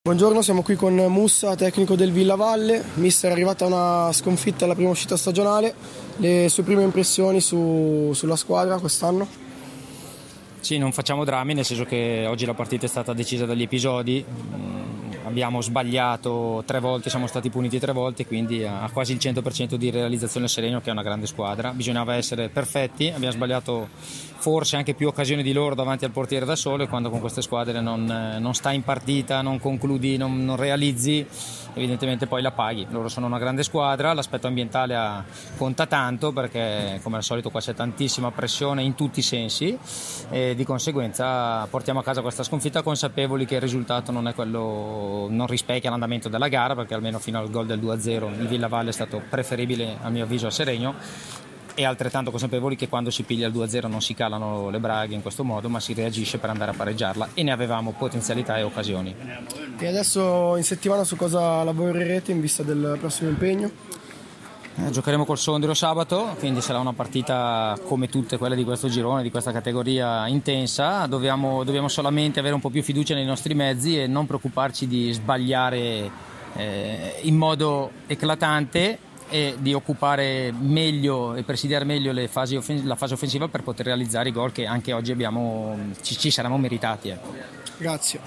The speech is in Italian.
Buongiorno, siamo qui con Mussa, tecnico del Villavalle. Mister, è arrivata una sconfitta alla prima uscita stagionale. Le sue prime impressioni sulla squadra quest'anno? Sì, non facciamo drammi, nel senso che oggi la partita è stata decisa dagli episodi. Abbiamo sbagliato 3 volte, siamo stati puniti 3 volte, quindi a quasi il 100% di realizzazione al Serenio, che è una grande squadra. Bisognava essere perfetti, abbiamo sbagliato forse anche più occasioni di loro davanti al portiere da solo, e quando con queste squadre non stai in partita, non concludi, non realizzi, evidentemente poi la paghi. Loro sono una grande squadra, l'aspetto ambientale conta tanto, perché come al solito qua c'è tantissima pressione in tutti i sensi, e di conseguenza portiamo a casa questa sconfitta consapevoli che il risultato non è quello, non rispecchia l'andamento della gara, perché almeno fino al gol del 2-0 il Villavalle è stato preferibile a mio avviso al Serenio, e altrettanto consapevoli che quando si piglia il 2-0 non si calano le braghe in questo modo, ma si reagisce per andare a pareggiarla, e ne avevamo potenzialità e occasioni. E adesso in settimana su cosa lavorerete in vista del prossimo impegno? Giocheremo col Sondrio sabato, quindi sarà una partita come tutte quelle di questo girone, di questa categoria, intensa. Dobbiamo solamente avere un po' più fiducia nei nostri mezzi e non preoccuparci di sbagliare in modo eclatante, e di occupare meglio e presidiare meglio la fase offensiva per poter realizzare i gol che anche oggi ci saremmo meritati. Grazie.